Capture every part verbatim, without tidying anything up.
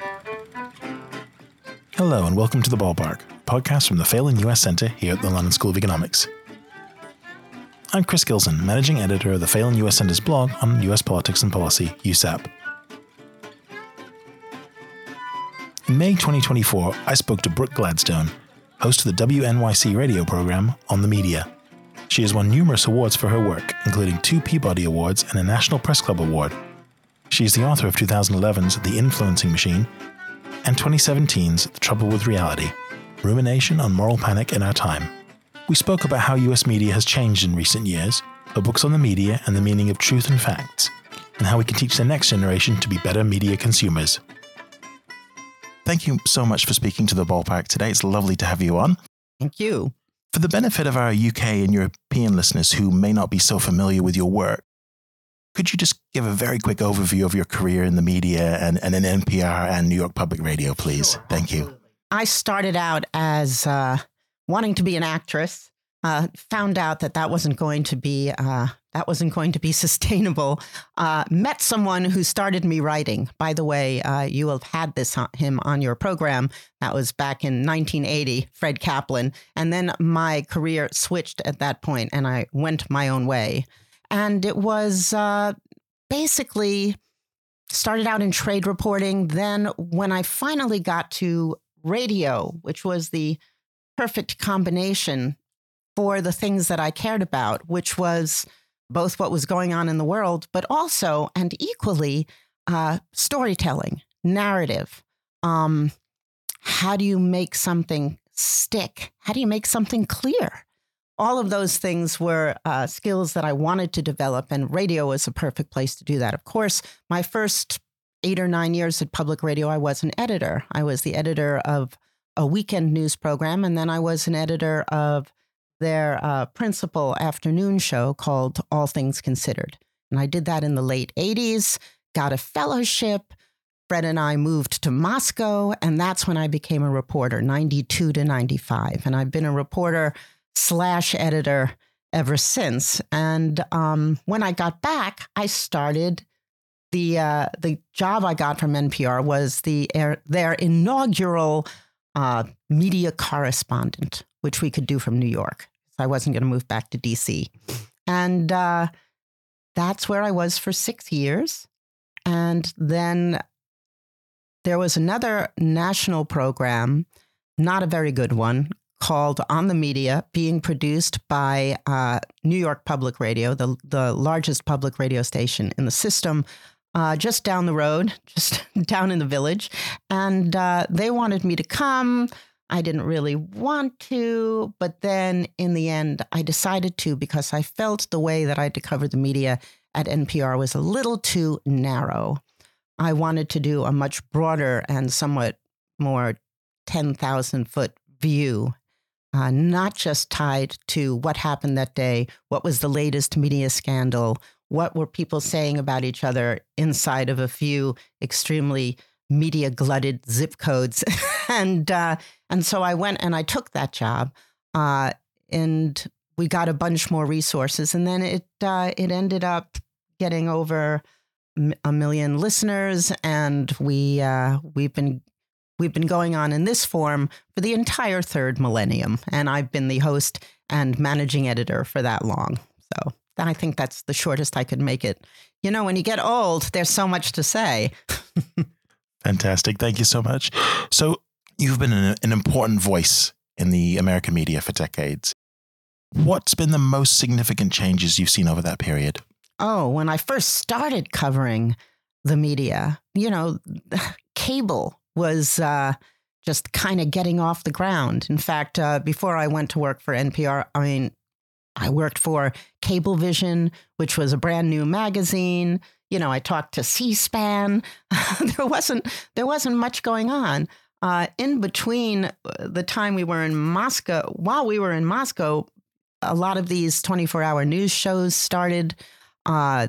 Hello and welcome to The Ballpark, a podcast from the Phelan U S Centre here at the London School of Economics. I'm Chris Gilson, Managing Editor of the Phelan U S Centre's blog on U S politics and policy, U S A P. In May twenty twenty-four, I spoke to Brooke Gladstone, host of the W N Y C radio program On the Media. She has won numerous awards for her work, including two Peabody Awards and a National Press Club Award. She is the author of twenty eleven's The Influencing Machine and twenty seventeen's The Trouble with Reality, Rumination on Moral Panic in Our Time. We spoke about how U S media has changed in recent years, her books on the media and the meaning of truth and facts, and how we can teach the next generation to be better media consumers. Thank you so much for speaking to The Ballpark today. It's lovely to have you on. Thank you. For the benefit of our U K and European listeners who may not be so familiar with your work, could you just give a very quick overview of your career in the media and, and in N P R and New York Public Radio, please? Sure, Thank you. I started out as uh, wanting to be an actress, uh, found out that that wasn't going to be uh, that wasn't going to be sustainable. Uh, met someone who started me writing. By the way, uh, you have had this on, him on your program. That was back in nineteen eighty, Fred Kaplan. And then my career switched at that point, and I went my own way. And it was uh, basically started out in trade reporting. Then when I finally got to radio, which was the perfect combination for the things that I cared about, which was both what was going on in the world, but also and equally uh, storytelling, narrative. Um, how do you make something stick? How do you make something clear? All of those things were uh, skills that I wanted to develop, and radio was a perfect place to do that. Of course, my first eight or nine years at public radio, I was an editor. I was the editor of a weekend news program, and then I was an editor of their uh, principal afternoon show called All Things Considered. And I did that in the late eighties, got a fellowship. Fred and I moved to Moscow, and that's when I became a reporter, ninety-two to ninety-five. And I've been a reporter slash editor ever since. And um, when I got back, I started the uh, the job I got from N P R was the their inaugural uh, media correspondent, which we could do from New York. So I wasn't going to move back to D C. And uh, that's where I was for six years. And then there was another national program, not a very good one, called On the Media, being produced by uh, New York Public Radio, the, the largest public radio station in the system, uh, just down the road, just down in the village. And uh, they wanted me to come. I didn't really want to, but then in the end, I decided to because I felt the way that I had to cover the media at N P R was a little too narrow. I wanted to do a much broader and somewhat more ten thousand foot view, uh, not just tied to what happened that day, what was the latest media scandal, what were people saying about each other inside of a few extremely media glutted zip codes. and uh, and so I went and I took that job uh, and we got a bunch more resources. And then it uh, it ended up getting over a million listeners. And we uh, we've been we've been going on in this form for the entire third millennium. And I've been the host and managing editor for that long. So I think that's the shortest I could make it. You know, when you get old, there's so much to say. Fantastic. Thank you so much. So you've been an, an important voice in the American media for decades. What's been the most significant changes you've seen over that period? Oh, when I first started covering the media, you know, cable was uh, just kind of getting off the ground. In fact, uh, before I went to work for N P R, I mean, I worked for Cablevision, which was a brand new magazine. You know, I talked to C-SPAN. there wasn't there wasn't much going on. Uh, in between the time we were in Moscow, while we were in Moscow, a lot of these twenty-four hour news shows started. Uh,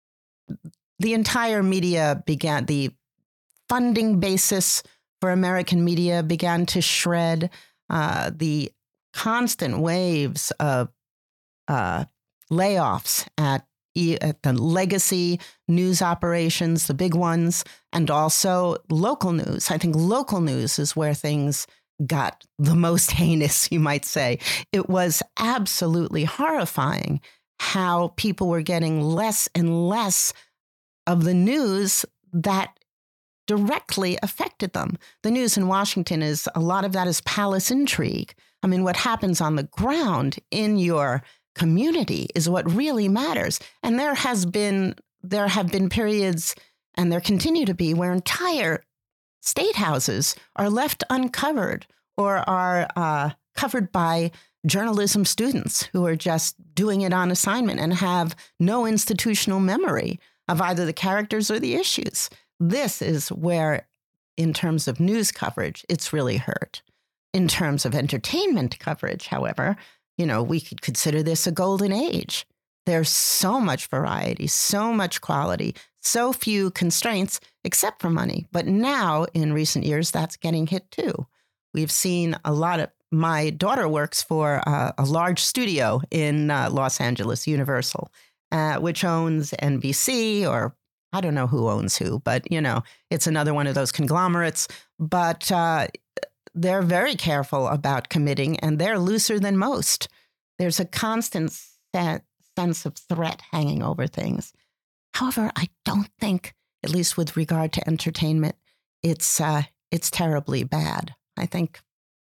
the entire media began, the funding basis for American media began to shred. Uh, the constant waves of uh, layoffs at at the legacy news operations, the big ones, and also local news. I think local news is where things got the most heinous, you might say. It was absolutely horrifying how people were getting less and less of the news that directly affected them. The news in Washington is, a lot of that is palace intrigue. I mean, what happens on the ground in your community is what really matters. And there has been, there have been periods, and there continue to be, where entire state houses are left uncovered or are uh, covered by journalism students who are just doing it on assignment and have no institutional memory of either the characters or the issues. This is where, in terms of news coverage, it's really hurt. In terms of entertainment coverage, however, you know, we could consider this a golden age. There's so much variety, so much quality, so few constraints, except for money. But now, in recent years, that's getting hit too. We've seen a lot of, my daughter works for uh, a large studio in uh, Los Angeles, Universal, uh, which owns N B C, or I don't know who owns who, but, you know, it's another one of those conglomerates. But uh, they're very careful about committing, and they're looser than most. There's a constant set, sense of threat hanging over things. However, I don't think, at least with regard to entertainment, it's uh, it's terribly bad. I think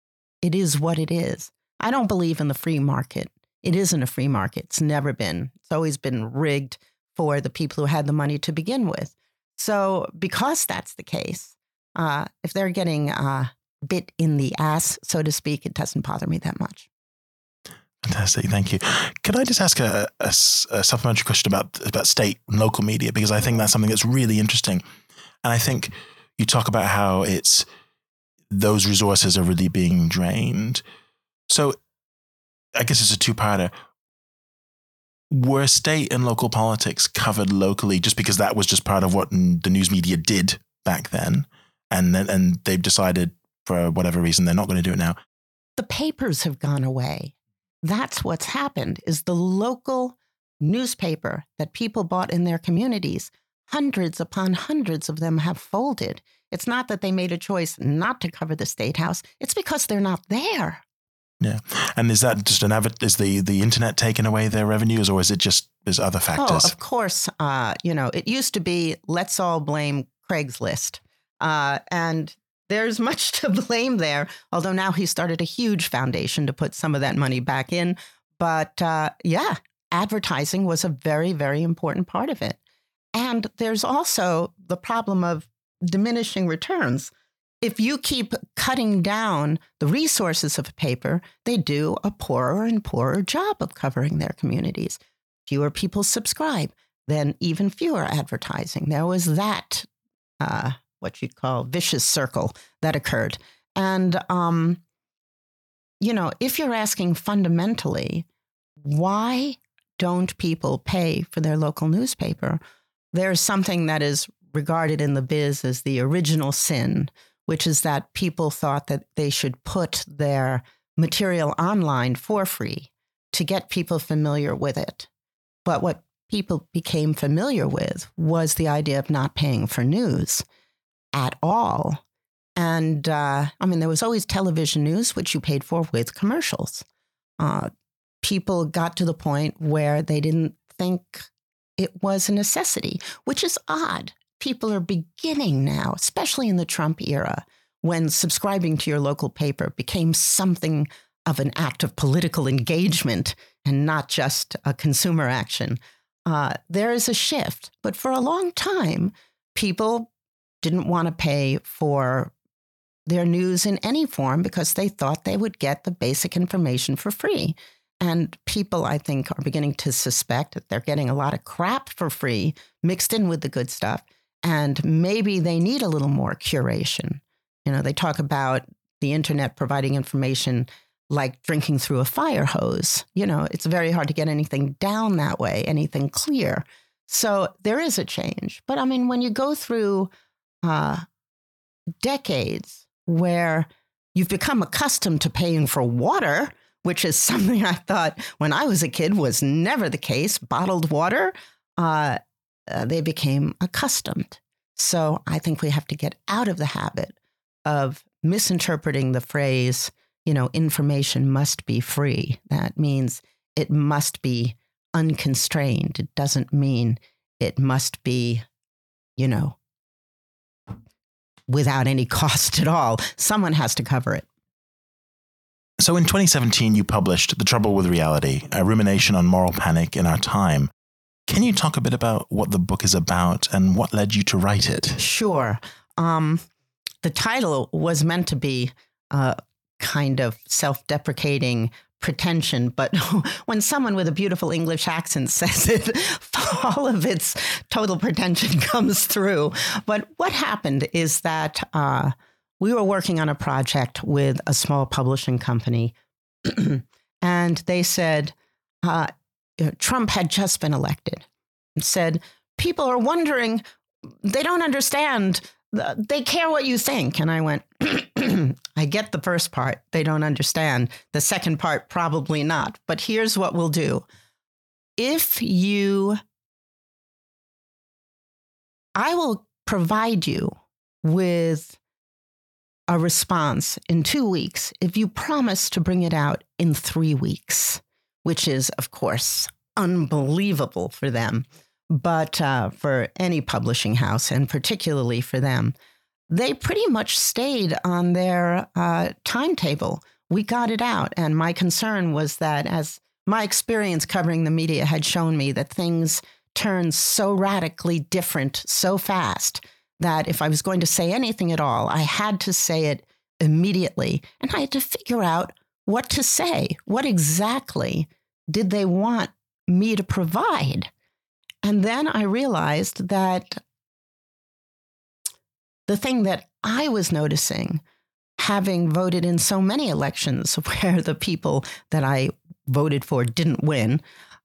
it is what it is. I don't believe in the free market. It isn't a free market. It's never been. It's always been rigged for the people who had the money to begin with. So because that's the case, uh, if they're getting uh, bit in the ass, so to speak, it doesn't bother me that much. Fantastic. Thank you. Could I just ask a, a, a supplementary question about, about state and local media? Because I think that's something that's really interesting. And I think you talk about how it's, those resources are really being drained. So I guess it's a two-parter. Were state and local politics covered locally just because that was just part of what the news media did back then? And then, and they've decided for whatever reason, they're not going to do it now. The papers have gone away. That's what's happened, is the local newspaper that people bought in their communities, hundreds upon hundreds of them have folded. It's not that they made a choice not to cover the State House. It's because they're not there. Yeah. And is that just an avid, is the, the internet taking away their revenues, or is it just, there's other factors? Oh, of course. Uh, you know, it used to be, let's all blame Craigslist. Uh, and there's much to blame there, although now he started a huge foundation to put some of that money back in. But uh, yeah, advertising was a very, very important part of it. And there's also the problem of diminishing returns. If you keep cutting down the resources of a paper, they do a poorer and poorer job of covering their communities. Fewer people subscribe, then even fewer advertising. There was that, uh, what you'd call vicious circle that occurred. And, um, you know, if you're asking fundamentally, why don't people pay for their local newspaper? There's something that is regarded in the biz as the original sin, which is that people thought that they should put their material online for free to get people familiar with it. But what people became familiar with was the idea of not paying for news at all. And uh, I mean, there was always television news, which you paid for with commercials. Uh, people got to the point where they didn't think it was a necessity, which is odd. People are beginning now, especially in the Trump era, when subscribing to your local paper became something of an act of political engagement and not just a consumer action. Uh, there is a shift. But for a long time, people didn't want to pay for their news in any form because they thought they would get the basic information for free. And people, I think, are beginning to suspect that they're getting a lot of crap for free mixed in with the good stuff. And maybe they need a little more curation. You know, they talk about the internet providing information like drinking through a fire hose. You know, it's very hard to get anything down that way, anything clear. So there is a change. But I mean, when you go through uh, decades where you've become accustomed to paying for water, which is something I thought when I was a kid was never the case. Bottled water, uh, uh, they became accustomed. So I think we have to get out of the habit of misinterpreting the phrase, you know, information must be free. That means it must be unconstrained. It doesn't mean it must be, you know, without any cost at all. Someone has to cover it. So in twenty seventeen, you published The Trouble with Reality, a rumination on moral panic in our time. Can you talk a bit about what the book is about and what led you to write it? Sure. Um, the title was meant to be a kind of self-deprecating pretension, but when someone with a beautiful English accent says it, all of its total pretension comes through. But what happened is that uh, we were working on a project with a small publishing company, and they said, uh, Trump had just been elected, and said, people are wondering, they don't understand, they care what you think. And I went, I get the first part, they don't understand. The second part, probably not. But here's what we'll do. If you, I will provide you with a response in two weeks if you promise to bring it out in three weeks, which is, of course, unbelievable for them. But uh, for any publishing house, and particularly for them, they pretty much stayed on their uh, timetable. We got it out. And my concern was that, as my experience covering the media had shown me, that things turned so radically different so fast that if I was going to say anything at all, I had to say it immediately. And I had to figure out what to say. What exactly did they want me to provide? And then I realized that the thing that I was noticing, having voted in so many elections where the people that I voted for didn't win,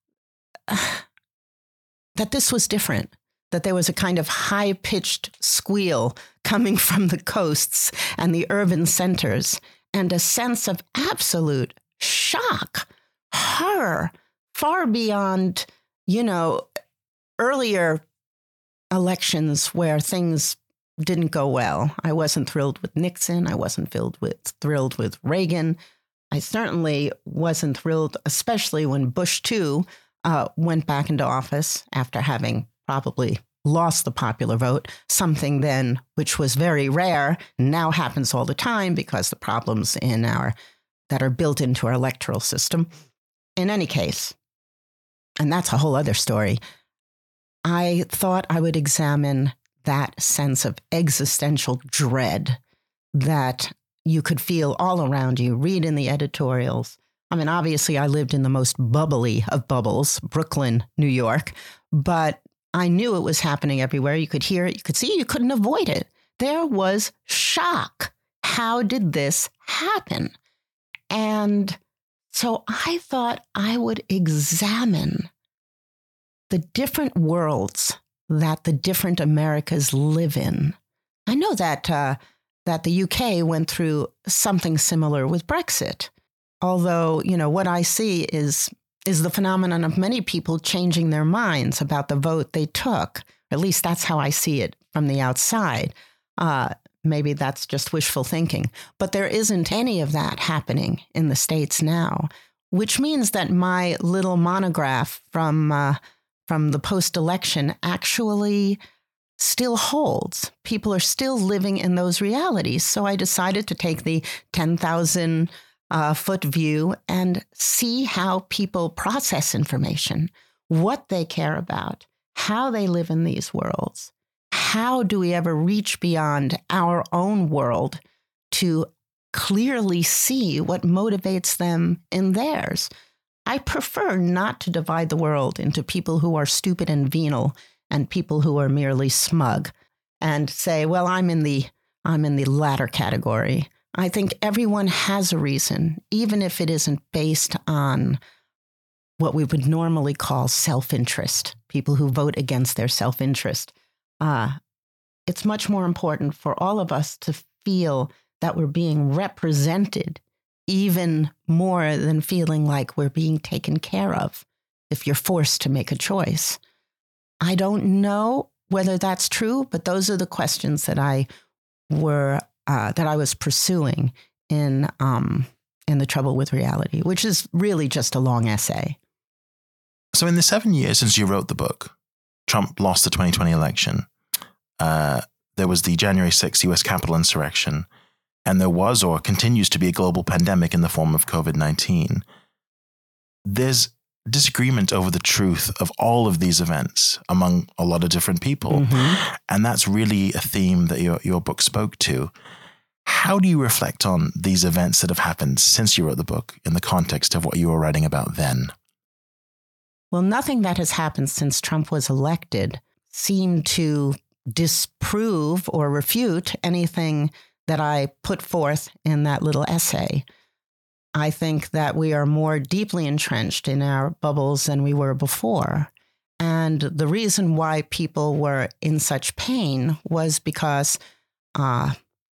that this was different, that there was a kind of high-pitched squeal coming from the coasts and the urban centers, and a sense of absolute shock, horror, far beyond, you know, earlier elections where things didn't go well. I wasn't thrilled with Nixon. I wasn't thrilled with, thrilled with Reagan. I certainly wasn't thrilled, especially when Bush two uh, went back into office after having probably lost the popular vote, something then which was very rare, now happens all the time because the problems in our that are built into our electoral system. In any case, and that's a whole other story, I thought I would examine that sense of existential dread that you could feel all around you, read in the editorials. I mean, obviously, I lived in the most bubbly of bubbles, Brooklyn, New York, but I knew it was happening everywhere. You could hear it, you could see it, you couldn't avoid it. There was shock. How did this happen? And so I thought I would examine the different worlds that the different Americas live in. I know that uh, that the U K went through something similar with Brexit, although, you know, what I see is is the phenomenon of many people changing their minds about the vote they took. At least that's how I see it from the outside. Uh, maybe that's just wishful thinking, but there isn't any of that happening in the States now, which means that my little monograph from uh, from the post-election actually still holds. People are still living in those realities. So I decided to take the ten thousand uh, foot view and see how people process information, what they care about, how they live in these worlds. How do we ever reach beyond our own world to clearly see what motivates them in theirs? I prefer not to divide the world into people who are stupid and venal and people who are merely smug and say, well, I'm in the I'm in the latter category. I think everyone has a reason, even if it isn't based on what we would normally call self-interest, people who vote against their self-interest. Uh, it's much more important for all of us to feel that we're being represented even more than feeling like we're being taken care of if you're forced to make a choice. I don't know whether that's true, but those are the questions that I were uh, that I was pursuing in um, in The Trouble with Reality, which is really just a long essay. So in the seven years since you wrote the book, Trump lost the twenty twenty election. Uh, there was the January sixth U S Capitol insurrection, and there was or continues to be a global pandemic in the form of COVID nineteen. There's disagreement over the truth of all of these events among a lot of different people. Mm-hmm. And that's really a theme that your, your book spoke to. How do you reflect on these events that have happened since you wrote the book in the context of what you were writing about then? Well, nothing that has happened since Trump was elected seemed to disprove or refute anything that I put forth in that little essay. I think that we are more deeply entrenched in our bubbles than we were before. And the reason why people were in such pain was because, uh,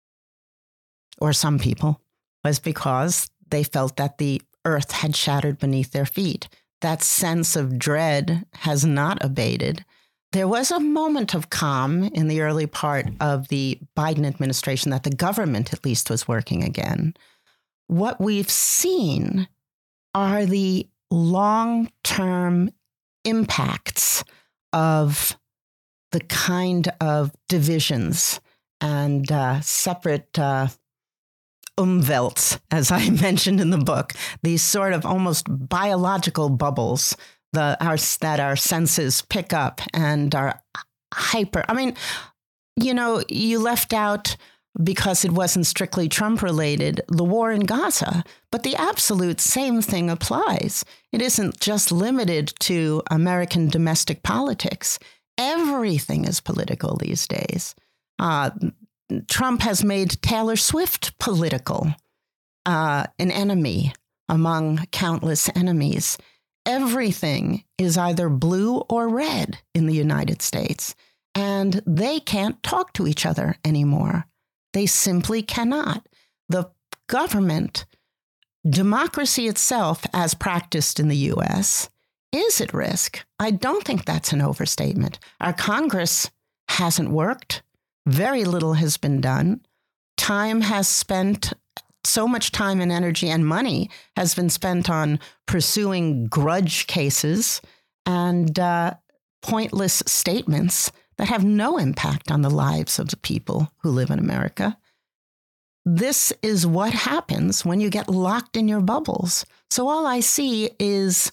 or some people, was because they felt that the earth had shattered beneath their feet. That sense of dread has not abated. There was a moment of calm in the early part of the Biden administration that the government at least was working again. What we've seen are the long-term impacts of the kind of divisions and uh, separate uh, umwelts, as I mentioned in the book, these sort of almost biological bubbles the, our, that our senses pick up and are hyper. I mean, you know, you left out, because it wasn't strictly Trump related, the war in Gaza. But the absolute same thing applies. It isn't just limited to American domestic politics. Everything is political these days. Uh, Trump has made Taylor Swift political, uh, an enemy among countless enemies. Everything is either blue or red in the United States, and they can't talk to each other anymore. They simply cannot. The government, democracy itself, as practiced in the U S, is at risk. I don't think that's an overstatement. Our Congress hasn't worked. Very little has been done. Time has spent, so much time and energy and money has been spent on pursuing grudge cases and uh, pointless statements that have no impact on the lives of the people who live in America. This is what happens when you get locked in your bubbles. So all I see is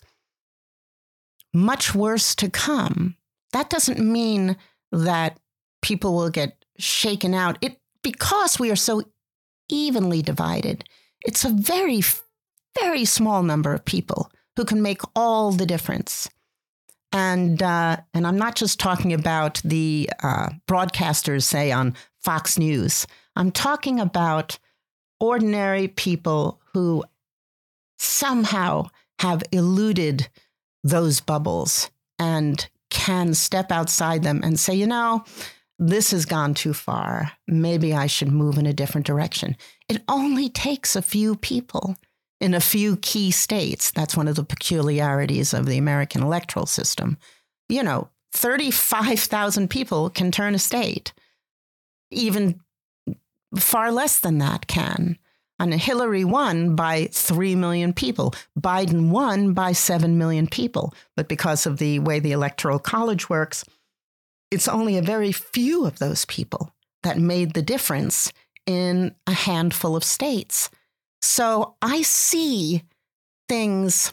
much worse to come. That doesn't mean that people will get shaken out. It because we are so evenly divided. It's a very, very small number of people who can make all the difference. And uh, and I'm not just talking about the uh, broadcasters, say, on Fox News. I'm talking about ordinary people who somehow have eluded those bubbles and can step outside them and say, you know, this has gone too far. Maybe I should move in a different direction. It only takes a few people in a few key states. That's one of the peculiarities of the American electoral system. You know, thirty-five thousand people can turn a state. Even far less than that can. And Hillary won by three million people. Biden won by seven million people. But because of the way the Electoral College works, it's only a very few of those people that made the difference in a handful of states. So I see things,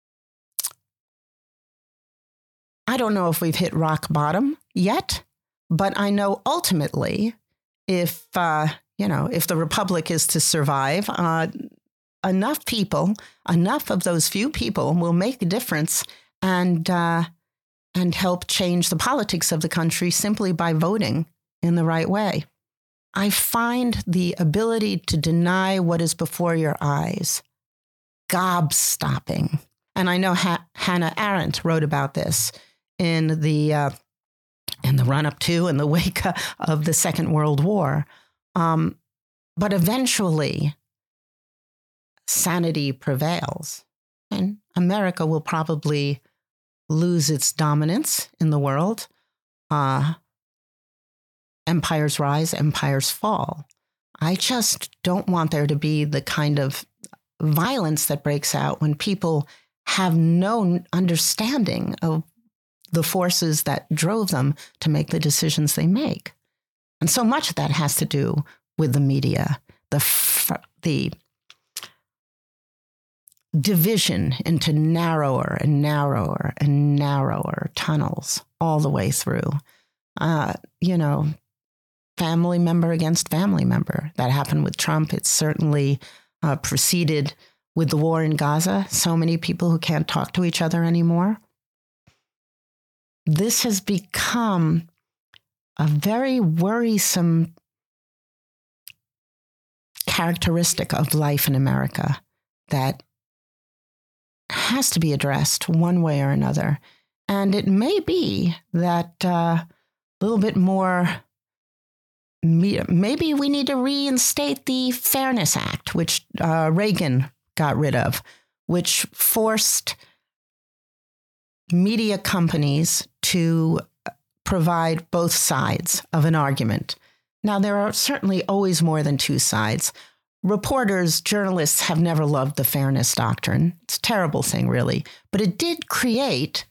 I don't know if we've hit rock bottom yet, but I know ultimately if, uh, you know, if the republic is to survive, uh, enough people, enough of those few people will make a difference and, uh, and help change the politics of the country simply by voting in the right way. I find the ability to deny what is before your eyes gobstopping. And I know ha- Hannah Arendt wrote about this in the uh, in the run-up to and the wake of the Second World War. Um, but eventually, sanity prevails. And America will probably lose its dominance in the world. Uh, empires rise, empires fall. I just don't want there to be the kind of violence that breaks out when people have no understanding of the forces that drove them to make the decisions they make. And so much of that has to do with the media, the the division into narrower and narrower and narrower tunnels all the way through. Uh, you know, family member against family member. That happened with Trump. It's certainly uh, proceeded with the war in Gaza. So many people who can't talk to each other anymore. This has become a very worrisome characteristic of life in America that has to be addressed one way or another. And it may be that uh, a little bit more, maybe we need to reinstate the Fairness Act, which uh, Reagan got rid of, which forced media companies to provide both sides of an argument. Now, there are certainly always more than two sides. Reporters, journalists have never loved the fairness doctrine. It's a terrible thing, really. But it did create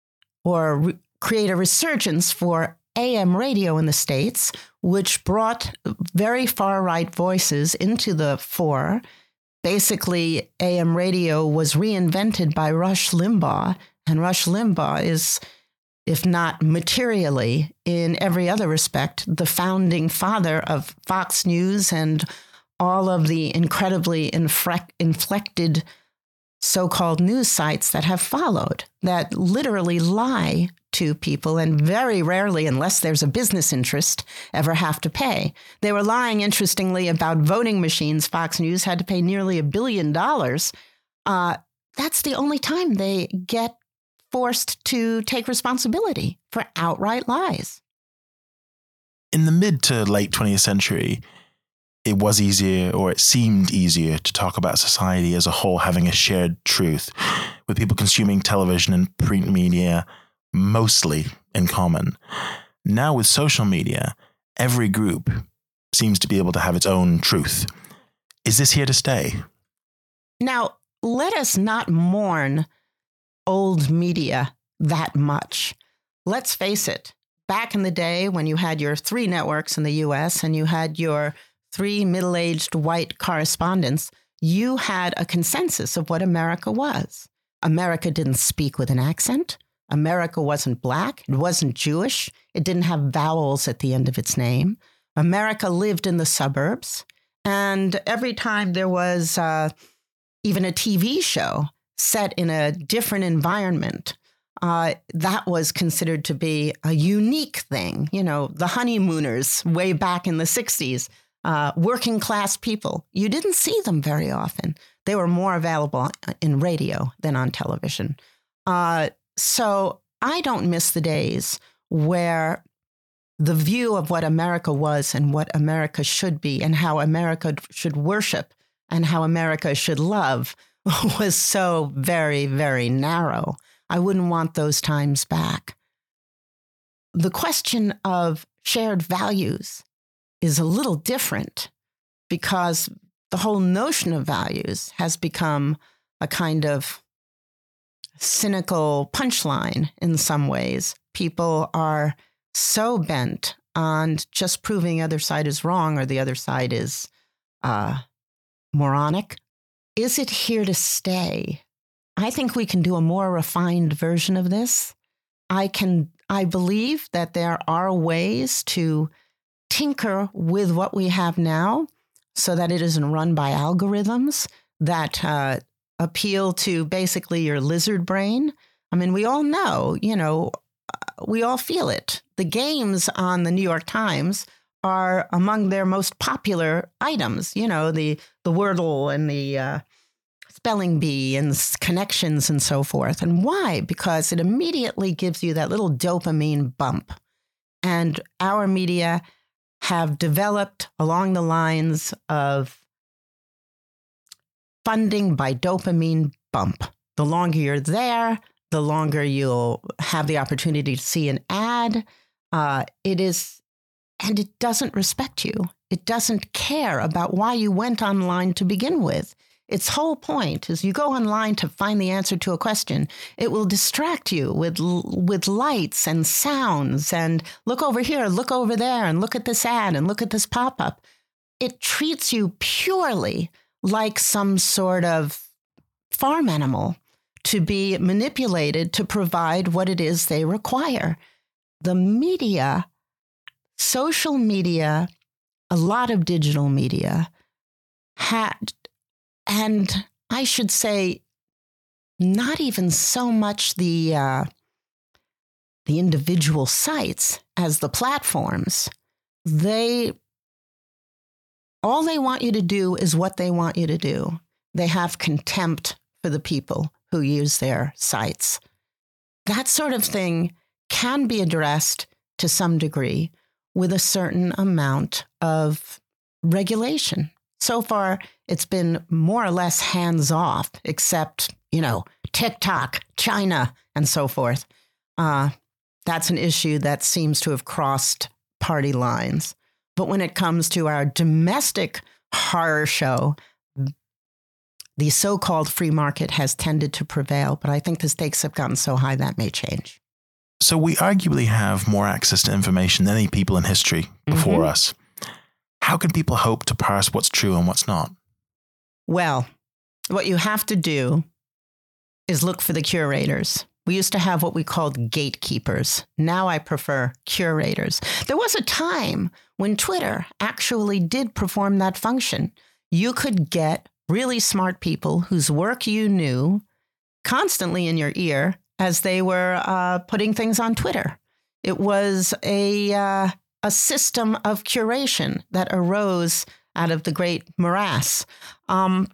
or re- create a resurgence for A M radio in the States, which brought very far-right voices into the fore. Basically, A M radio was reinvented by Rush Limbaugh, and Rush Limbaugh is, if not materially, in every other respect, the founding father of Fox News and all of the incredibly infre- inflected so-called news sites that have followed, that literally lie to people and very rarely, unless there's a business interest, ever have to pay. They were lying, interestingly, about voting machines. Fox News had to pay nearly a billion dollars. Uh, that's the only time they get forced to take responsibility for outright lies. In the mid to late twentieth century, it was easier, or it seemed easier, to talk about society as a whole having a shared truth, with people consuming television and print media mostly in common. Now with social media, every group seems to be able to have its own truth. Is this here to stay? Now, let us not mourn old media that much. Let's face it, back in the day when you had your three networks in the U S and you had your three middle-aged white correspondents, you had a consensus of what America was. America didn't speak with an accent. America wasn't black. It wasn't Jewish. It didn't have vowels at the end of its name. America lived in the suburbs. And every time there was uh, even a T V show set in a different environment, uh, that was considered to be a unique thing. You know, the honeymooners way back in the sixties, uh, working class people. You didn't see them very often. They were more available in radio than on television. Uh, so I don't miss the days where the view of what America was and what America should be and how America should worship and how America should love was so very, very narrow. I wouldn't want those times back. The question of shared values is a little different because the whole notion of values has become a kind of cynical punchline in some ways. People are so bent on just proving the other side is wrong or the other side is uh, moronic. Is it here to stay? I think we can do a more refined version of this. I can, I believe that there are ways to tinker with what we have now so that it isn't run by algorithms that uh, appeal to basically your lizard brain. I mean, we all know, you know, we all feel it. The games on the New York Times are among their most popular items, you know, the, the Wordle and the uh, spelling bee and connections and so forth. And why? Because it immediately gives you that little dopamine bump. And our media have developed along the lines of funding by dopamine bump. The longer you're there, the longer you'll have the opportunity to see an ad. Uh, it is, and it doesn't respect you. It doesn't care about why you went online to begin with. Its whole point is you go online to find the answer to a question. It will distract you with with lights and sounds and look over here, look over there, and look at this ad and look at this pop-up. It treats you purely like some sort of farm animal to be manipulated to provide what it is they require. The media, social media, a lot of digital media had, and I should say, not even so much the uh, the individual sites as the platforms. They, all they want you to do is what they want you to do. They have contempt for the people who use their sites. That sort of thing can be addressed to some degree with a certain amount of regulation. So far, it's been more or less hands-off, except, you know, TikTok, China, and so forth. Uh, that's an issue that seems to have crossed party lines. But when it comes to our domestic horror show, the so-called free market has tended to prevail, but I think the stakes have gotten so high that may change. So we arguably have more access to information than any people in history before mm-hmm. us. How can people hope to parse what's true and what's not? Well, what you have to do is look for the curators. We used to have what we called gatekeepers. Now I prefer curators. There was a time when Twitter actually did perform that function. You could get really smart people whose work you knew constantly in your ear as they were uh, putting things on Twitter. It was a uh, a system of curation that arose out of the great morass. Um,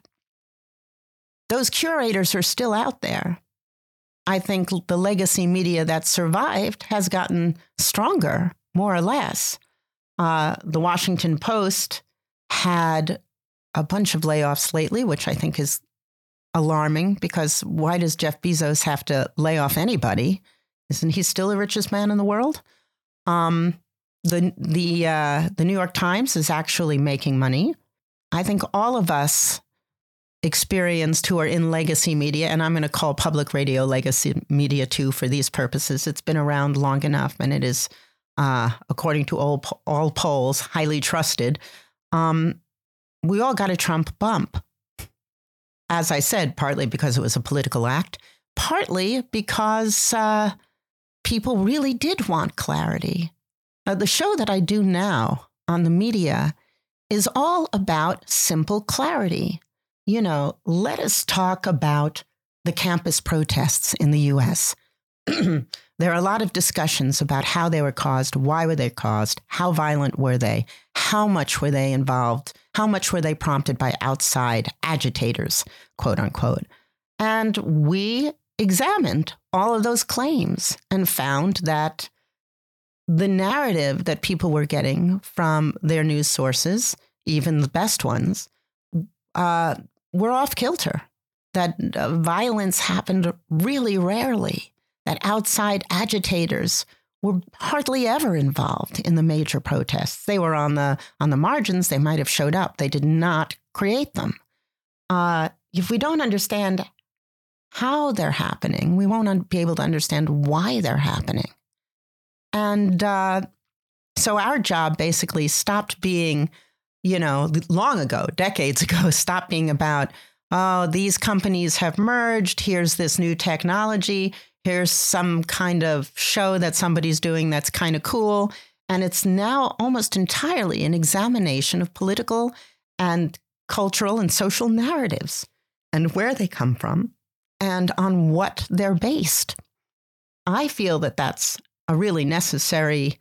those curators are still out there. I think the legacy media that survived has gotten stronger, more or less. Uh, the Washington Post had a bunch of layoffs lately, which I think is alarming, because why does Jeff Bezos have to lay off anybody? Isn't he still the richest man in the world? Um, the the uh, the New York Times is actually making money. I think all of us experienced who are in legacy media, and I'm going to call public radio legacy media too for these purposes. It's been around long enough, and it is, uh, according to all all polls, highly trusted. Um, we all got a Trump bump. As I said, partly because it was a political act, partly because uh, people really did want clarity. Uh, the show that I do now on the media is all about simple clarity. You know, let us talk about the campus protests in the U S There are a lot of discussions about how they were caused, why were they caused, how violent were they, how much were they involved, how much were they prompted by outside agitators, quote unquote. And we examined all of those claims and found that the narrative that people were getting from their news sources, even the best ones, uh, were off kilter, that uh, violence happened really rarely, that outside agitators were hardly ever involved in the major protests. They were on the on the margins. They might have showed up. They did not create them. Uh, if we don't understand how they're happening, we won't be able to understand why they're happening. And uh, so our job basically stopped being, you know, long ago, decades ago, stopped being about, oh, these companies have merged. Here's this new technology. Here's some kind of show that somebody's doing that's kind of cool. And it's now almost entirely an examination of political and cultural and social narratives and where they come from and on what they're based. I feel that that's a really necessary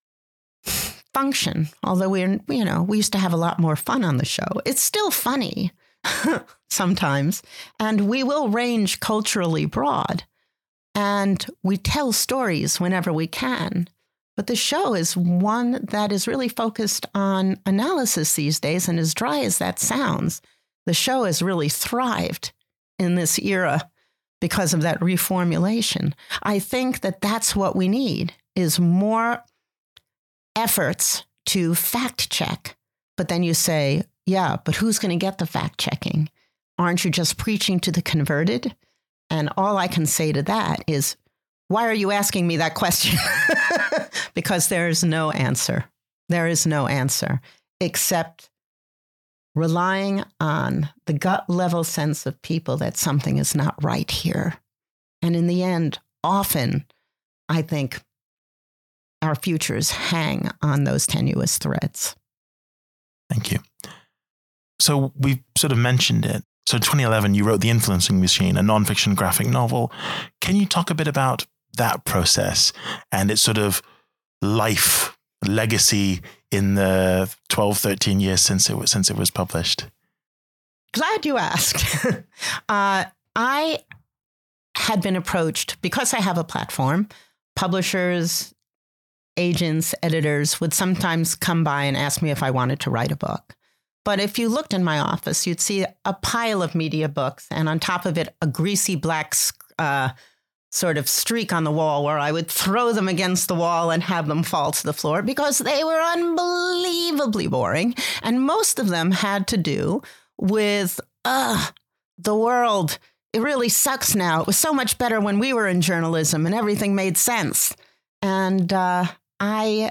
function, although we're, you know, we used to have a lot more fun on the show. It's still funny sometimes, and we will range culturally broad. And we tell stories whenever we can. But the show is one that is really focused on analysis these days. And as dry as that sounds, the show has really thrived in this era because of that reformulation. I think that that's what we need, is more efforts to fact check. But then you say, yeah, but who's going to get the fact checking? Aren't you just preaching to the converted? And all I can say to that is, why are you asking me that question? Because there is no answer. There is no answer except relying on the gut level sense of people that something is not right here. And in the end, often, I think our futures hang on those tenuous threads. Thank you. So we've sort of mentioned it. So in twenty eleven, you wrote The Influencing Machine, a nonfiction graphic novel. Can you talk a bit about that process and its sort of life legacy in the twelve, thirteen years since it was, since it was published? Glad you asked. uh, I had been approached, because I have a platform, publishers, agents, editors would sometimes come by and ask me if I wanted to write a book. But if you looked in my office, you'd see a pile of media books, and on top of it, a greasy black uh, sort of streak on the wall where I would throw them against the wall and have them fall to the floor because they were unbelievably boring. And most of them had to do with, uh, the world. It really sucks now. It was so much better when we were in journalism and everything made sense. And uh, I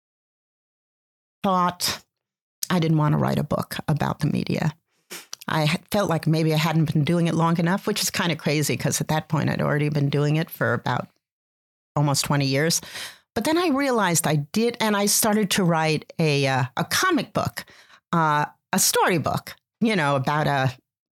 thought I didn't want to write a book about the media. I felt like maybe I hadn't been doing it long enough, which is kind of crazy because at that point I'd already been doing it for about almost twenty years. But then I realized I did, and I started to write a uh, a comic book, uh, a storybook, you know, about a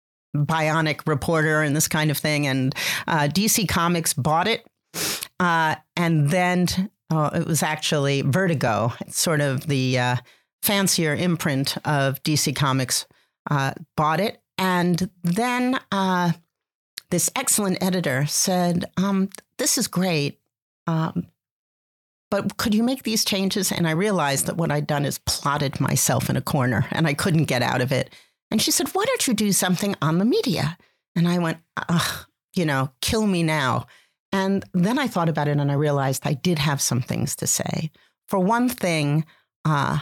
bionic reporter and this kind of thing. And uh, D C Comics bought it. Uh, and then uh, it was actually Vertigo, sort of the uh, fancier imprint of D C Comics, uh, bought it. And then uh, this excellent editor said, um, this is great, um, but could you make these changes? And I realized that what I'd done is plotted myself in a corner and I couldn't get out of it. And she said, why don't you do something on the media? And I went, ugh, you know, kill me now. And then I thought about it and I realized I did have some things to say. For one thing, uh,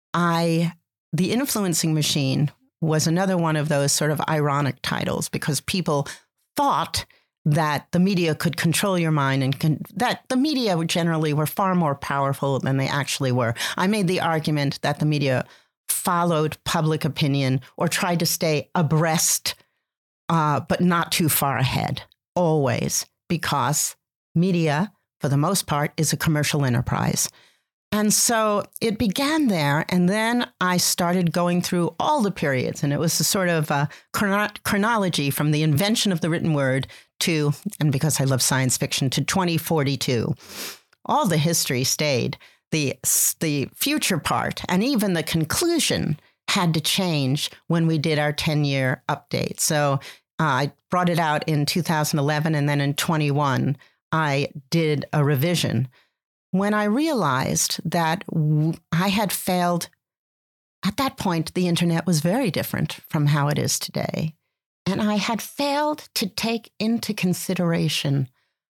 I, The Influencing Machine was another one of those sort of ironic titles because people thought that the media could control your mind and con- that the media generally were far more powerful than they actually were. I made the argument that the media followed public opinion or tried to stay abreast, uh, but not too far ahead, always. Because media, for the most part, is a commercial enterprise. And so it began there. And then I started going through all the periods. And it was a sort of a chrono- chronology from the invention of the written word to, and because I love science fiction, to twenty forty-two. All the history stayed. The, the future part and even the conclusion had to change when we did our ten-year update. So Uh, I brought it out in two thousand eleven, and then in twenty-one, I did a revision. When I realized that w- I had failed, at that point, the internet was very different from how it is today. And I had failed to take into consideration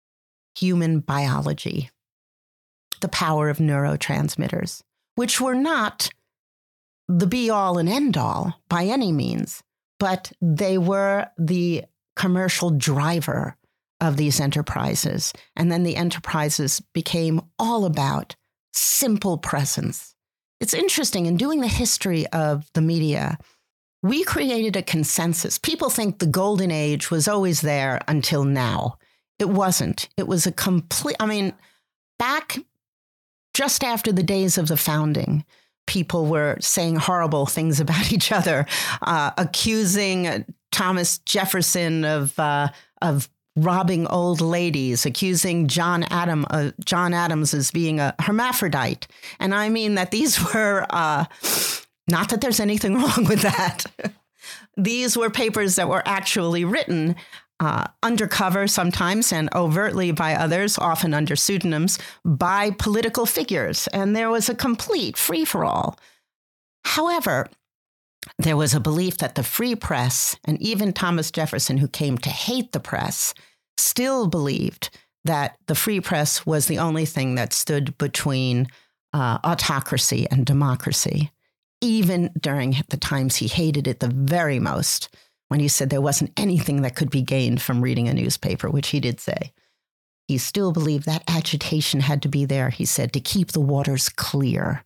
human biology, the power of neurotransmitters, which were not the be-all and end-all by any means. But they were the commercial driver of these enterprises. And then the enterprises became all about simple presence. It's interesting, in doing the history of the media, we created a consensus. People think the golden age was always there until now. It wasn't. It was a complete, I mean, back just after the days of the founding, people were saying horrible things about each other, uh, accusing Thomas Jefferson of uh, of robbing old ladies, accusing John Adam uh, John Adams as being a hermaphrodite. And I mean that these were, uh, not that there's anything wrong with that. These were papers that were actually written Uh, undercover sometimes and overtly by others, often under pseudonyms, by political figures. And there was a complete free-for-all. However, there was a belief that the free press, and even Thomas Jefferson, who came to hate the press, still believed that the free press was the only thing that stood between uh, autocracy and democracy, even during the times he hated it the very most, when he said there wasn't anything that could be gained from reading a newspaper, which he did say. He still believed that agitation had to be there, he said, to keep the waters clear.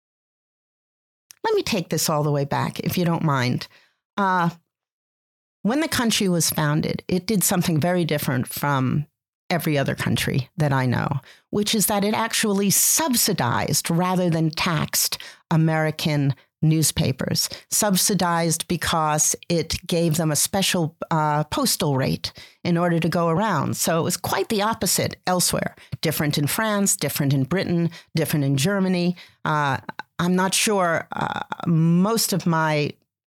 Let me take this all the way back, if you don't mind. Uh, when the country was founded, it did something very different from every other country that I know, which is that it actually subsidized rather than taxed American newspapers. Subsidized because it gave them a special uh, postal rate in order to go around. So it was quite the opposite elsewhere. Different in France, different in Britain, different in Germany. Uh, I'm not sure. Uh, most of my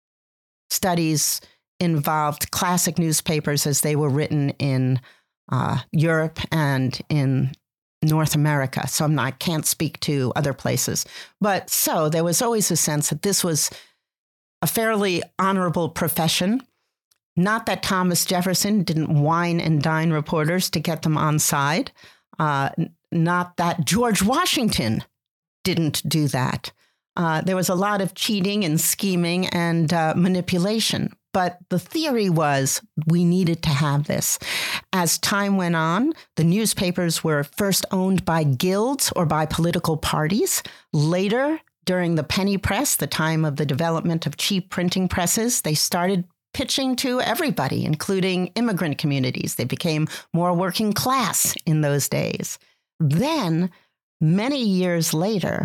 studies involved classic newspapers as they were written in uh, Europe and in North America. So I'm not, I can't speak to other places. But so there was always a sense that this was a fairly honorable profession. Not that Thomas Jefferson didn't wine and dine reporters to get them on side. Uh, not that George Washington didn't do that. Uh, there was a lot of cheating and scheming and uh, manipulation. But the theory was we needed to have this. As time went on, the newspapers were first owned by guilds or by political parties. Later, during the penny press, the time of the development of cheap printing presses, they started pitching to everybody, including immigrant communities. They became more working class in those days. Then, many years later,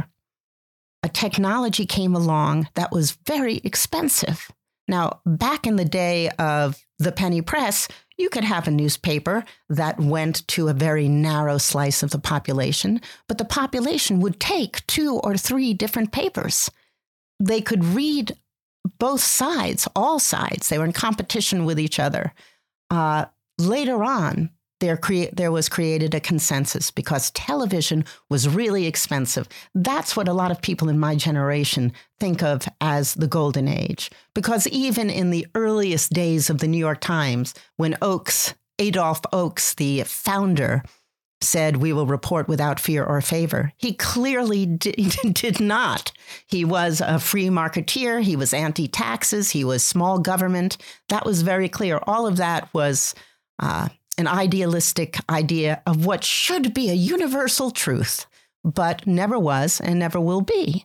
a technology came along that was very expensive. Now, back in the day of the penny press, you could have a newspaper that went to a very narrow slice of the population, but the population would take two or three different papers. They could read both sides, all sides. They were in competition with each other. Uh, later on, There, crea- there was created a consensus because television was really expensive. That's what a lot of people in my generation think of as the golden age. Because even in the earliest days of the New York Times, when Oakes, Adolph Oakes, the founder, said, "We will report without fear or favor," he clearly did, did not. He was a free marketeer. He was anti-taxes. He was small government. That was very clear. All of that was Uh, an idealistic idea of what should be a universal truth, but never was and never will be.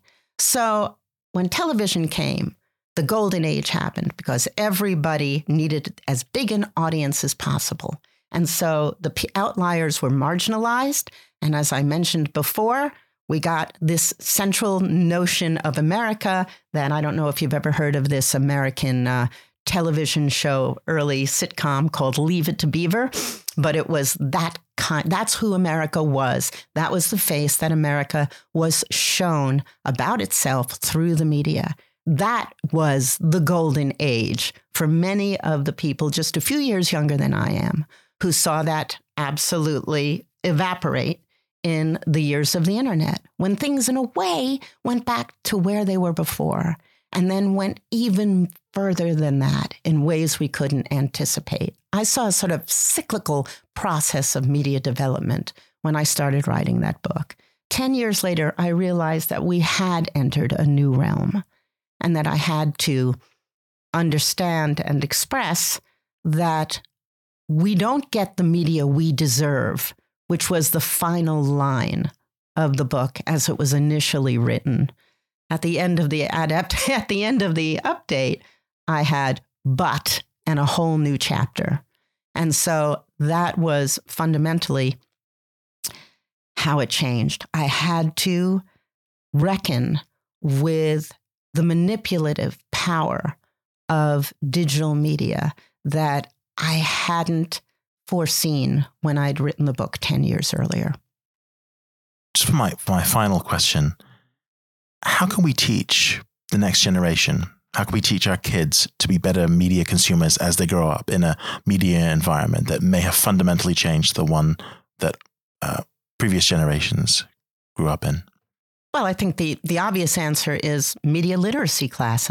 So when television came, the golden age happened because everybody needed as big an audience as possible. And so the outliers were marginalized. And as I mentioned before, we got this central notion of America that I don't know if you've ever heard of this American uh, television show, early sitcom called Leave It to Beaver, but it was that kind. That's who America was. That was the face that America was shown about itself through the media. That was the golden age for many of the people just a few years younger than I am, who saw that absolutely evaporate in the years of the internet, when things in a way went back to where they were before, and then went even further than that in ways we couldn't anticipate. I saw a sort of cyclical process of media development when I started writing that book. Ten years later, I realized that we had entered a new realm and that I had to understand and express that we don't get the media we deserve, which was the final line of the book as it was initially written. At the end of the adapt, at the end of the update, I had but and a whole new chapter. And so that was fundamentally how it changed. I had to reckon with the manipulative power of digital media that I hadn't foreseen when I'd written the book ten years earlier. Just for my, for my final question, how can we teach the next generation? How can we teach our kids to be better media consumers as they grow up in a media environment that may have fundamentally changed the one that uh, previous generations grew up in? Well, I think the, the obvious answer is media literacy classes.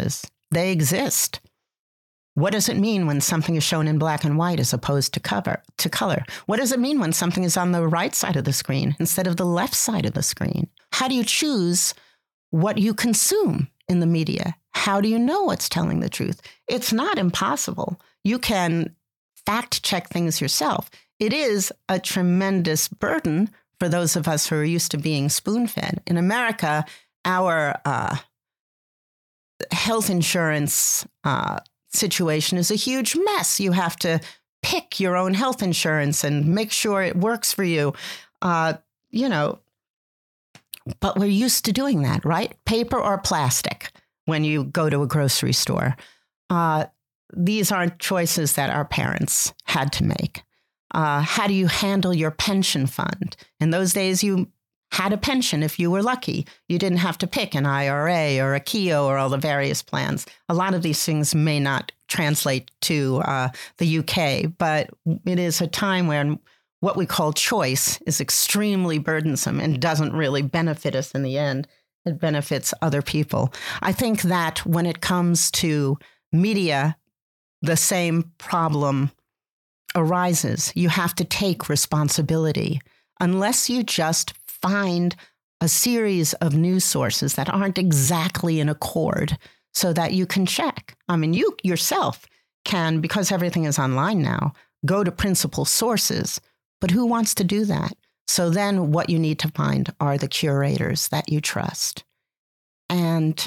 They exist. What does it mean when something is shown in black and white as opposed to cover to color? What does it mean when something is on the right side of the screen instead of the left side of the screen? How do you choose what you consume in the media? How do you know what's telling the truth? It's not impossible. You can fact check things yourself. It is a tremendous burden for those of us who are used to being spoon-fed. In America, our uh, health insurance uh, situation is a huge mess. You have to pick your own health insurance and make sure it works for you. Uh, you know, but we're used to doing that, right? Paper or plastic when you go to a grocery store. Uh, these aren't choices that our parents had to make. Uh, how do you handle your pension fund? In those days, you had a pension if you were lucky. You didn't have to pick an I R A or a Keogh or all the various plans. A lot of these things may not translate to uh, the U K, but it is a time when what we call choice is extremely burdensome and doesn't really benefit us in the end. It benefits other people. I think that when it comes to media, the same problem arises. You have to take responsibility. Unless you just find a series of news sources that aren't exactly in accord so that you can check. I mean, you yourself can, because everything is online now, go to principal sources. But who wants to do that? So then what you need to find are the curators that you trust. And,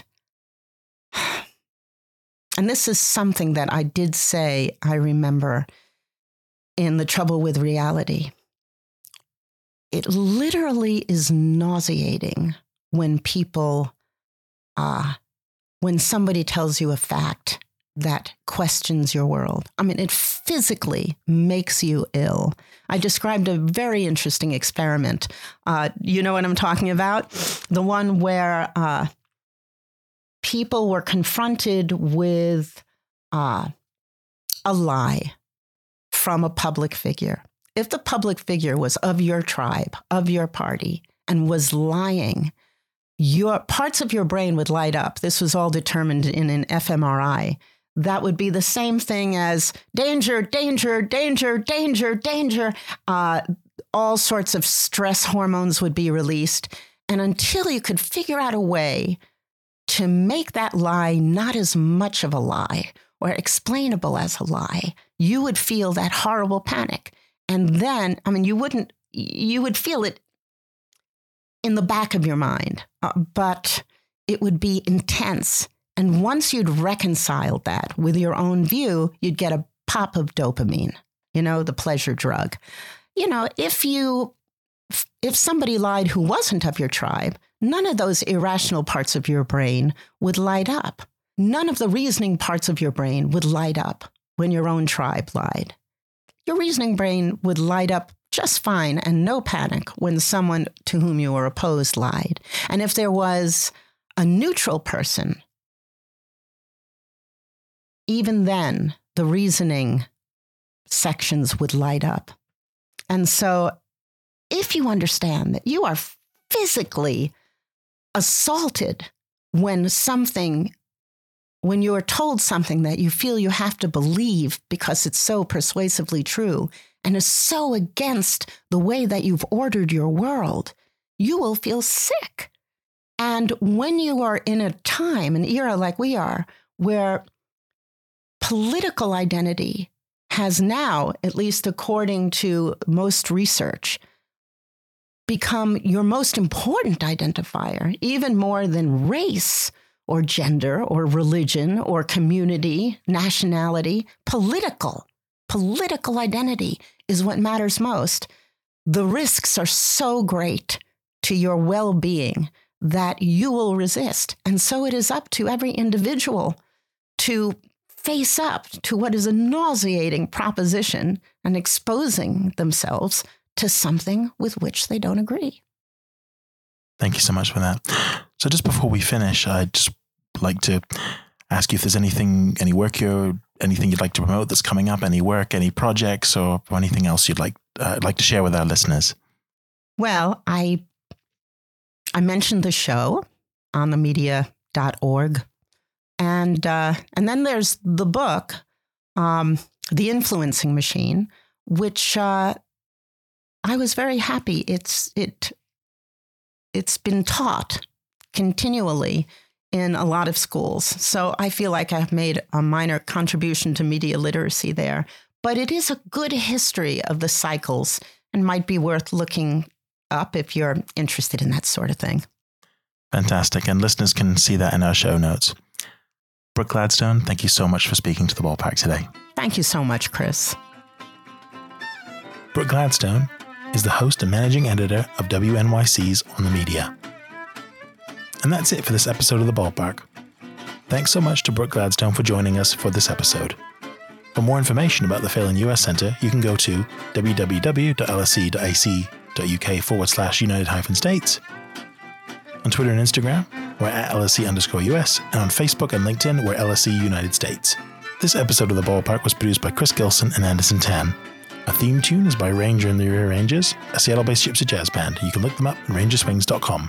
and this is something that I did say, I remember, in The Trouble with Reality. It literally is nauseating when people, uh, when somebody tells you a fact that questions your world. I mean, it physically makes you ill. I described a very interesting experiment. Uh, you know what I'm talking about? The one where uh, people were confronted with uh, a lie from a public figure. If the public figure was of your tribe, of your party, and was lying, your parts of your brain would light up. This was all determined in an f M R I. That would be the same thing as danger, danger, danger, danger, danger. Uh, all sorts of stress hormones would be released. And until you could figure out a way to make that lie not as much of a lie or explainable as a lie, you would feel that horrible panic. And then, I mean, you wouldn't, you would feel it in the back of your mind, uh, but it would be intense. And once you'd reconciled that with your own view, you'd get a pop of dopamine, you know, the pleasure drug. You know, if you, if somebody lied who wasn't of your tribe, none of those irrational parts of your brain would light up. None of the reasoning parts of your brain would light up when your own tribe lied. Your reasoning brain would light up just fine and no panic when someone to whom you were opposed lied. And if there was a neutral person, even then, the reasoning sections would light up. And so if you understand that you are physically assaulted when something, when you are told something that you feel you have to believe because it's so persuasively true and is so against the way that you've ordered your world, you will feel sick. And when you are in a time, an era like we are, where political identity has now, at least according to most research, become your most important identifier, even more than race or gender or religion or community, nationality. Political, political identity is what matters most. The risks are so great to your well-being that you will resist. And so it is up to every individual to face up to what is a nauseating proposition and exposing themselves to something with which they don't agree. Thank you so much for that. So just before we finish, I'd just like to ask you if there's anything, any work you're, anything you'd like to promote that's coming up, any work, any projects, or, or anything else you'd like uh, like to share with our listeners. Well, I I mentioned the show on the media dot org And uh, and then there's the book, um, The Influencing Machine, which uh, I was very happy. It's it it's been taught continually in a lot of schools. So I feel like I've made a minor contribution to media literacy there. But it is a good history of the cycles and might be worth looking up if you're interested in that sort of thing. Fantastic. And listeners can see that in our show notes. Brooke Gladstone, thank you so much for speaking to the Ballpark today. Thank you so much, Chris. Brooke Gladstone is the host and managing editor of W N Y C's On the Media. And that's it for this episode of The Ballpark. Thanks so much to Brooke Gladstone for joining us for this episode. For more information about the Phelan U S Centre, you can go to www.lsc.ac.uk forward slash United hyphen States. On Twitter and Instagram, we're at L S C underscore U S, and on Facebook and LinkedIn, we're L S C United States. This episode of The Ballpark was produced by Chris Gilson and Anderson Tan. Our theme tune is by Ranger and the Rearrangers, a Seattle-based gypsy jazz band. You can look them up at ranger swings dot com.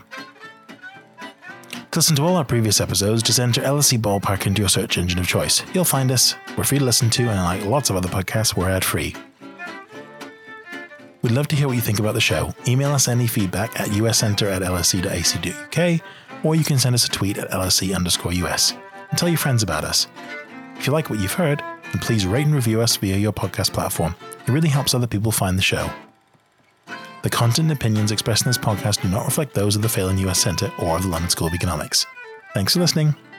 To listen to all our previous episodes, just enter L S C Ballpark into your search engine of choice. You'll find us. We're free to listen to, and like lots of other podcasts, we're ad-free. We'd love to hear what you think about the show. Email us any feedback at uscenter at lsc.ac.uk, or you can send us a tweet at lsc underscore US. And tell your friends about us. If you like what you've heard, then please rate and review us via your podcast platform. It really helps other people find the show. The content and opinions expressed in this podcast do not reflect those of the Phelan U S Centre or of the London School of Economics. Thanks for listening.